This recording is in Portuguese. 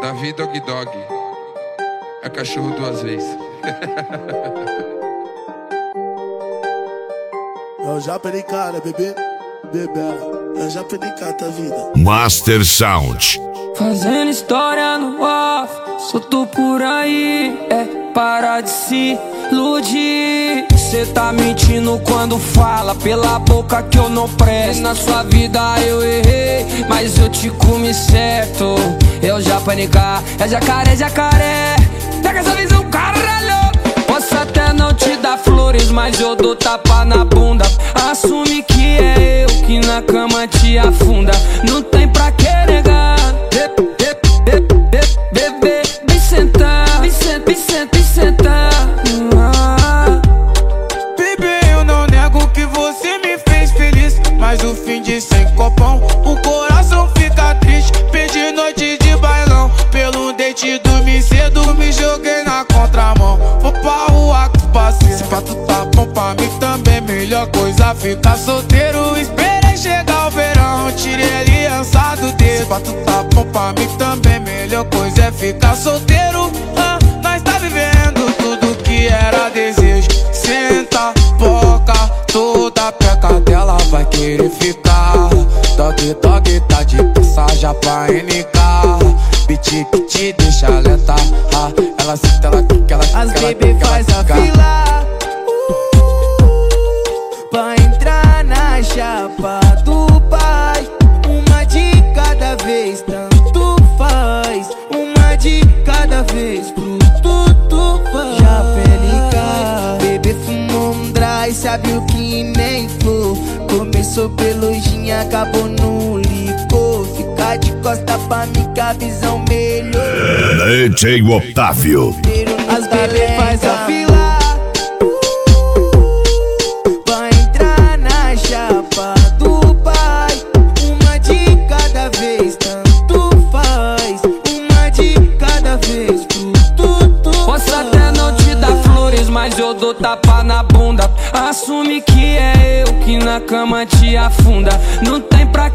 Davi Dog Dog é cachorro duas vezes. Eu já perdi cara, bebê, eu já perdi cara da vida. Master Sound. Fazendo história no off, solto por aí, para de se iludir. Cê tá mentindo quando fala pela boca que eu não presto. Na sua vida eu errei, mas eu te comi certo. Eu já panicar, é jacaré. Pega essa visão, caralho. Posso até não te dar flores, mas eu dou tapa na bunda. Assume que é eu que na cama te afunda. Não tem pra que negar. Bebê, vem sentar. Bebê, eu não nego que você me fez feliz, mas o fim de sem copão, o coração fica triste. Perdi noite de bailão, pelo date dormi cedo, me joguei na contramão. Vou pra rua que passei, se pra tu tá bom pra mim também, melhor coisa ficar solteiro. Esperei chegar o verão, tirei a aliança do dedo. Se pra tu tá bom pra mim também, melhor coisa é ficar solteiro. Nós tá vivendo tudo que era desejo. Senta, boca, toda peca dela vai querer ficar. Dog tá de passagem pra NK. Beat que te deixa lenta. Ela senta, ela quica, ela as bebê faz a fila pra entrar na chapa do pai. Uma de cada vez, tanto faz. Uma de cada vez, pro tudo faz. Já pelica, bebê fumou um dry, sabe o que nem flor. Começou pelo gin, acabou no licor. Fica de costa pra mim que a visão melhor. DJ Otávio. As bebê faz a fila pra entrar na chapa do pai. Uma de cada vez, tanto faz. Uma de cada vez, pro tudo. Posso até não te dar flores, mas eu dou tapa na bunda. Assume que é eu que na cama te afunda. Não tem pra